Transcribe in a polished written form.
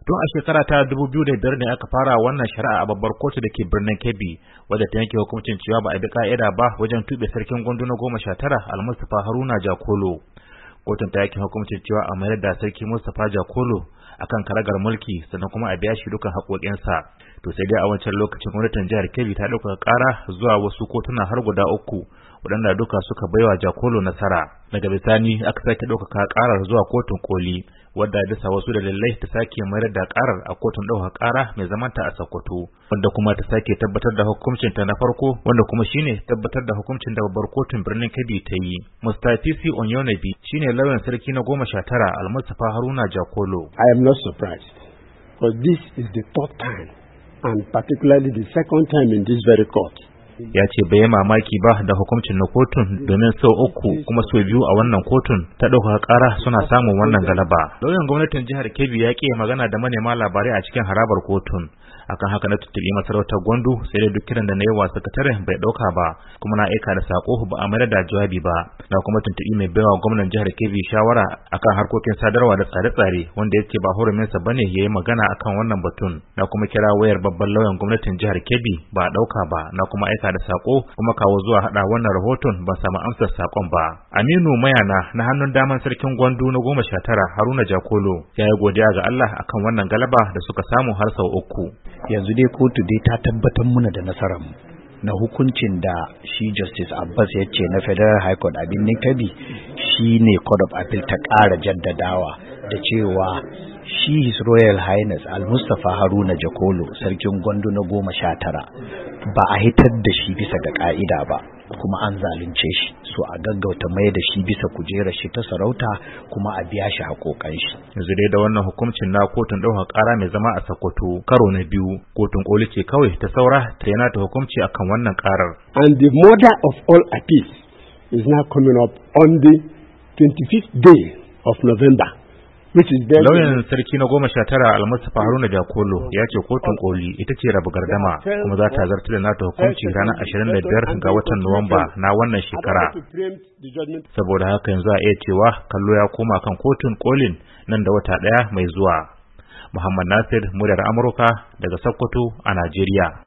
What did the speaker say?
Tun a shekara ta 2005 ne aka fara wannan shari'a a babbar kotu da ke birnin Kebbi, wadda ta yanke hukuncin cewa ba a bi ka'ida ba wajen tuɓe sarkin Gwandu na 19 Al-Mustapha Haruna Jakolo. Kotun ta yanke hukuncin cewa a mayar da sarki Mustapha Jakolo akan karagar mulki sannan kuma a biya shi dukan haƙoƙinsa. To sai dai a wancan lokacin gwamnatin jihar Kebbi ta ɗaukaka ƙara zuwa wasu kotuna har guda 3 waɗanda duka suka baiwa Jakolo nasara. Daga bisani aka sake ɗaukaka ƙarar zuwa kotun koli, wadda bisa wasu dalilai ta sake mayar da ƙarar a kotun ɗaukaka ƙara mai zamanta a Sokoto, wanda kuma ta sake tabbatar da hukuncin ta na farko, wanda kuma shine tabbatar da hukuncin da babbar kotun birnin Kebbi ta yi. Mustapha Onyonabi shine lauyan sarki na 19 Al-Mustapha Haruna Jakolo. I am not surprised, for this is the third time and particularly the second time in this very court. Ya ce bai mamaki ba da hukuncin na kotun domin sau 3 kuma sau 2 a wannan kotun ta ɗaukaka ƙara suna samun wannan galaba. Lauyan gwamnatin jihar Kebbi ya ƙi magana da manema labarai a cikin harabar kotun. Akan haka na tuttuɓi masarautar Gwandu, sai dai duk kiran da na yi wa sakataren bai ɗauka ba, kuma na aika da sako ba a mayar da jawabi ba. Na kuma tuntuɓi mai baiwa gwamnan jihar Kebbi shawara akan harkokin sadarwa da tsare-tsare, wanda yake ba huruminsa bane ya yi magana akan wannan batun. Na kuma kira wayar babban lauyan gwamnatin jihar Kebbi ba a ɗauka ba. Na kuma aika da sako, kuma kawo zuwa haɗa wannan rahoton ban samu amsar sakon ba. Aminu Mayana na hannun daman sarkin Gwandu na 19 Haruna Jakolo ya yi godiya ga Allah akan wannan galaba da suka samu har sau 3. Yanzu dai kotu dai ta tabbatar muna da nasarar mu na hukuncin da shi Justice Abbas ya ce na Federal High Court a birnin Kebbi shine Court of Appeal ta ƙara jaddadawa da cewa shi His Royal Highness Al-Mustapha Haruna Jakolo sarkin Gwandu na 19 ba a hitar da shi bisa ga ka'ida ba, kuma an zalunce shi, so a gaggauta mai da shi bisa kujerar shi ta sarauta kuma a biya shi haƙoƙan shi. Yanzu dai da wannan hukuncin na kotun ɗaukar ƙara mai zama a Sokoto karo na 2, kotun koli ce kawai ta saura ta yana ta hukunci akan wannan ƙarar. And the mother of all appeals is now coming up on the 25th day of November. Lauyan sarki na 19 Al-Mustapha Haruna Jakolo ya ce kotun koli ita ce rabu gardama, kuma za ta zartar da nata hukunci ranar 25 ga watan Nuwamba na wannan shekara. Saboda haka yanzu a iya cewa kallo ya koma kan kotun kolin nan da wata 1 mai zuwa. Muhammad Nasir, muryar Amurka daga Sokoto a Najeriya.